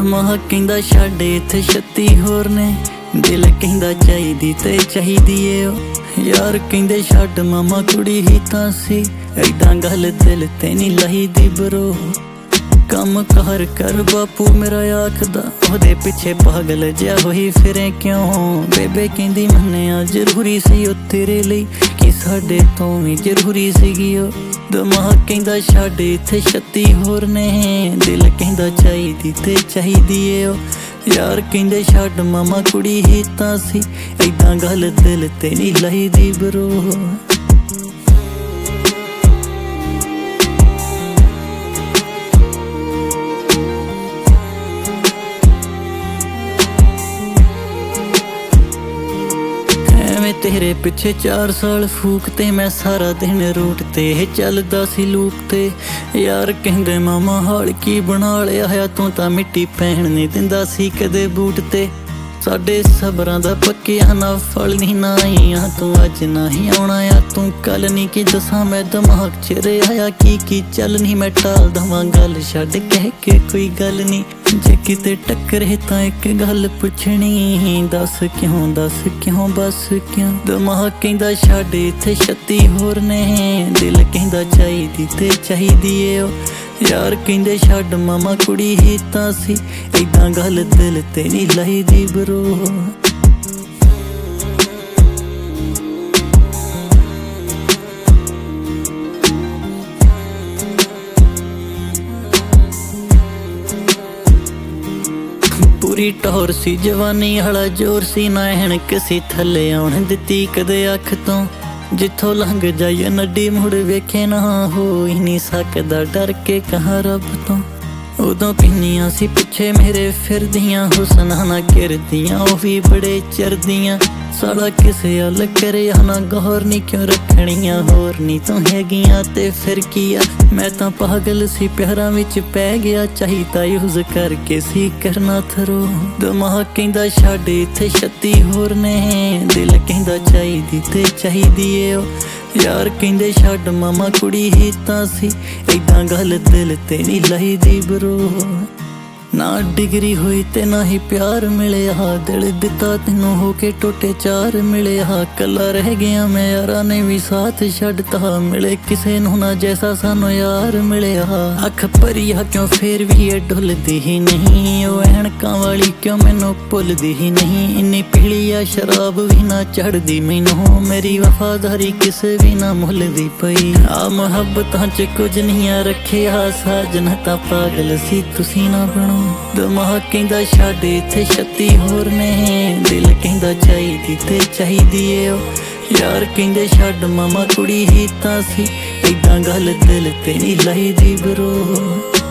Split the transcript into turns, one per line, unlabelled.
ਦਿਮਾਗ ਕਹਿੰਦਾ ਛੱਡ ਇੱਥੇ 36 ਹੋਰ ਨੇ, ਦਿਲ ਕਹਿੰਦਾ ਚਾਹੀਦੀ ਤੇ ਚਾਹੀਦੀ ਏ ਉਹ। ਯਾਰ ਕਹਿੰਦੇ ਛੱਡ ਮਾਮਾ ਕੁੜੀ ਹੀ ਤਾਂ ਸੀ, ਏਦਾਂ ਗੱਲ ਦਿਲ ਤੇ ਨਹੀਂ ਲਾਈਦੀ ਬਰੋ। ਕੰਮ ਕਾਰ ਕਰ ਬਾਪੂ ਮੇਰਾ ਆਖਦਾ, ਉਹਦੇ ਪਿੱਛੇ ਪਾਗਲ ਜਿਹਾ ਹੋਈ ਫਿਰੇ ਕਿਉਂ। ਬੇਬੇ ਕਹਿੰਦੀ ਮੰਨਿਆ ਜ਼ਰੂਰੀ ਸੀ ਉਹ ਤੇਰੇ ਲਈ, ਕਿ ਸਾਡੇ ਤੋਂ ਵੀ ਜ਼ਰੂਰੀ ਸੀਗੀ ਉਹ। ਦਿਮਾਗ ਕਹਿੰਦਾ ਛੱਡ ਇੱਥੇ 36 ਹੋਰ ਨੇ, ਦਿਲ ਕਹਿੰਦਾ ਚਾਹੀਦੀ ਤੇ ਚਾਹੀਦੀ ਏ ਉਹ। ਯਾਰ ਕਹਿੰਦੇ ਛੱਡ ਮਾਮਾ ਕੁੜੀ ਹੀ ਤਾਂ ਸੀ, ਏਦਾਂ ਗੱਲ ਦਿਲ ਤੇ ਨਹੀਂ ਲਾਈਦੀ ਬਰੋ। ਤੇਰੇ ਪਿੱਛੇ 4 ਸਾਲ ਫੂਕ ਤੇ ਮੈਂ ਸਾਰਾ ਦਿਨ ਰੂਟ ਤੇ ਚੱਲਦਾ ਸੀ ਲੂਪ ਤੇ। ਯਾਰ ਕਹਿੰਦੇ ਮਾਮਾ ਹਾਲ ਕੀ ਬਣਾ ਲਿਆ ਹੈ ਤੂੰ, ਤਾਂ ਮਿੱਟੀ ਪੈਣ ਨਹੀਂ ਦਿੰਦਾ ਸੀ ਕਦੇ ਬੂਟ ਤੇ। ਸਾਡੇ ਸਬਰਾਂ ਦਾ ਪੱਕਿਆ ਨਾ ਫਲ ਨਹੀਂ ਨਾ ਆਈਆਂ, ਤੂੰ ਅੱਜ ਨਾ ਹੀ ਆਉਣਾ ਆ ਤੂੰ ਕੱਲ ਨਹੀਂ। ਕੀ ਦੱਸਾਂ ਮੈਂ ਦਿਮਾਗ 'ਚ ਰਿਹਾ ਕੀ ਚੱਲ ਨਹੀਂ, ਮੈਂ ਟਾਲ ਦਵਾਂ ਗੱਲ ਛੱਡ ਕਹਿ ਕੇ ਕੋਈ ਗੱਲ ਨਹੀਂ। ਜੇ ਕਿਤੇ ਟੱਕਰੇ ਤਾਂ ਇੱਕ ਗੱਲ ਪੁੱਛਣੀ, ਦੱਸ ਕਿਉਂ ਬਸ ਕਿਉਂ। ਦਿਮਾਗ ਕਹਿੰਦਾ ਛੱਡ ਇੱਥੇ 36 ਹੋਰ ਨੇ, ਦਿਲ ਕਹਿੰਦਾ ਚਾਹੀਦੀ ਤੇ ਚਾਹੀਦੀ ਏ ਉਹ। ਯਾਰ ਕਹਿੰਦੇ ਛੱਡ ਮਾਮਾ ਕੁੜੀ ਹੀ ਤਾਂ ਸੀ, ਏਦਾਂ ਗੱਲ ਦਿਲ ਤੇ ਨਹੀਂ ਲਾਈਦੀ ਬਰੋ। ਪੂਰੀ ਟੌਰ ਸੀ ਜਵਾਨੀ ਵਾਲਾ ਜ਼ੋਰ ਸੀ, ਨਾ ਐਨਕ ਸੀ ਥੱਲੇ ਆਉਣ ਦਿੱਤੀ ਕਦੇ ਅੱਖ ਤੋਂ। ਜਿੱਥੋਂ ਲੰਘ ਜਾਈਏ ਨੱਡੀ ਮੁੜ ਵੇਖੇ ਨਾ, ਹੋ ਹੀ ਨਹੀਂ ਸਕਦਾ ਡਰ ਕੇ ਕਹਾਂ ਰੱਬ ਤੋਂ। ਉਦੋਂ ਕਿੰਨੀਆਂ ਸੀ ਪਿੱਛੇ ਮੇਰੇ ਫਿਰਦੀਆਂ, ਹੁਸਨਾ ਨਾ ਗਿਰਦੀਆਂ ਉਹ ਵੀ ਬੜੇ ਚਰਦੀਆਂ। ਸਾਲਾ ਕਿਸੇ ਹੱਲ ਕਰਿਆ ਨਾ ਗੌਰ ਨਹੀਂ, ਕਿਉਂ ਰੱਖਣੀਆਂ ਹੋਰ ਨਹੀਂ ਤੂੰ ਹੈਗੀਆਂ ਤੇ ਫਿਰ ਕੀ ਆ। ਮੈਂ ਤਾਂ ਪਾਗਲ ਸੀ ਪਿਆਰਾਂ ਵਿੱਚ ਪੈ ਗਿਆ, ਚਾਹੀਦਾ ਯੂਜ਼ ਕਰਕੇ ਸੀ ਕਰਨਾ ਥਰੋ। ਦਿਮਾਗ ਕਹਿੰਦਾ ਛੱਡ ਇੱਥੇ 36 ਹੋਰ ਨੇ, ਦਿਲ ਕਹਿੰਦਾ ਚਾਹੀਦੀ ਤੇ ਚਾਹੀਦੀ ਏ ਉਹ। ਯਾਰ ਕਹਿੰਦੇ ਛੱਡ ਮਾਮਾ ਕੁੜੀ ਹੀ ਤਾਂ ਸੀ, ਏਦਾਂ ਗੱਲ ਦਿਲ ਤੇ ਨਹੀਂ ਲਾਈਦੀ ਬਰੋ। ਨਾ ਡਿਗਰੀ ਹੋਈ ਤੇ ਨਾ ਹੀ ਪਿਆਰ ਮਿਲਿਆ, ਦਿਲ ਦਿੱਤਾ ਤੈਨੂੰ ਹੋ ਕੇ ਟੁੱਟੇ 4 ਮਿਲਿਆ। ਕੱਲਾ ਰਹਿ ਗਿਆ ਮੈਂ ਯਾਰਾਂ ਨੇ ਵੀ ਸਾਥ ਛੱਡਤਾ, ਮਿਲੇ ਕਿਸੇ ਨੂੰ ਨਾ ਜੈਸਾ ਸਾਨੂੰ ਯਾਰ ਮਿਲਿਆ। ਅੱਖ ਭਰੀਆ ਕਿਉਂ ਫੇਰ ਵੀ ਇਹ ਡੁੱਲਦੀ ਹੀ ਨਹੀਂ, ਉਹ ਐਨਕਾਂ ਵਾਲੀ ਕਿਉਂ ਮੈਨੂੰ ਭੁੱਲਦੀ ਹੀ ਨਹੀਂ। ਇੰਨੀ ਪੀਲੀ ਆ ਸ਼ਰਾਬ ਵੀ ਨਾ ਚੜਦੀ ਮੈਨੂੰ, ਮੇਰੀ ਵਫਾਦਾਰੀ ਕਿਸੇ ਵੀ ਨਾ ਮੁੱਲਦੀ ਪਈ। ਆ ਮੁਹੱਬਤਾਂ 'ਚ ਕੁਝ ਨਹੀਂ ਆ ਰੱਖਿਆ, ਸਾਜਨ ਤਾਂ ਪਾਗਲ ਸੀ ਤੁਸੀਂ ਨਾ ਬਣੋ। ਦਿਮਾਗ ਕਹਿੰਦਾ ਛੱਡ ਇੱਥੇ 36 ਹੋਰ ਨੇ, ਦਿਲ ਕਹਿੰਦਾ ਚਾਹੀਦੀ ਤੇ ਚਾਹੀਦੀ ਏ ਉਹ। ਯਾਰ ਕਹਿੰਦੇ ਛੱਡ ਮਾਮਾ ਕੁੜੀ ਹੀ ਤਾਂ ਸੀ, ਏਦਾਂ ਗੱਲ ਦਿਲ ਤੇ ਨਹੀਂ ਲਾਈਦੀ ਬਰੋ।